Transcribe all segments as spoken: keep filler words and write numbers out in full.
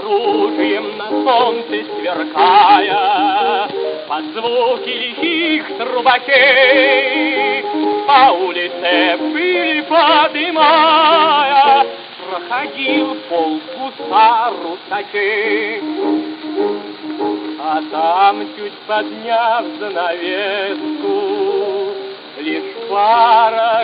оружием на солнце сверкая, под звуки лихих трубачей, по улице пыль подымая, проходил полк гусар-русачей. А там, чуть подняв занавеску, лишь пара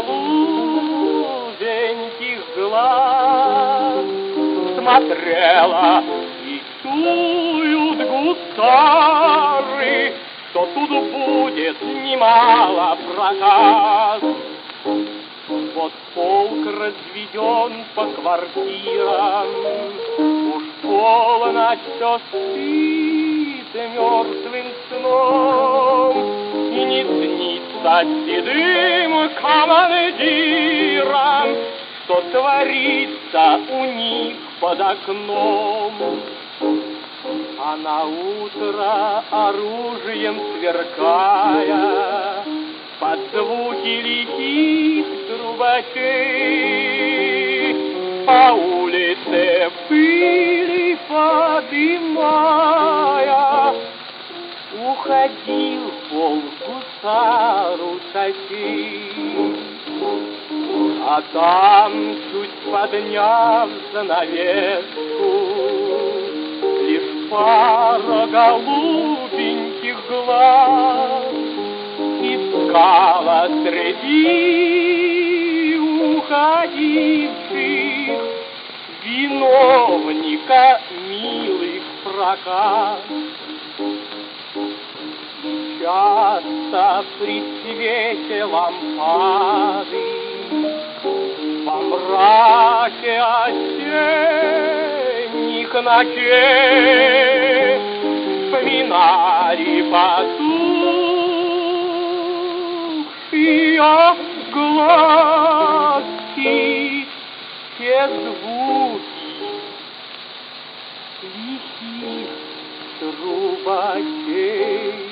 голубеньких глаз смотрела, и чуют гусары, что тут будет немало проказ. Вот полк разведен по квартирам, уж полночь все спит мертвым сном, и не снится седым командирам, что творится у них под окном. А на утро оружием сверкая, под звуки лихих трубачей, по улице пыли подымая, уходил полк гусар-русачей. А там, чуть подняв занавеску, лишь пара голубеньких глаз искала среди уходивших виновника милых проказ. Часто при свете лампады во мраке осенних ночей вспоминали потухшие глазки те звуки лихих трубачей.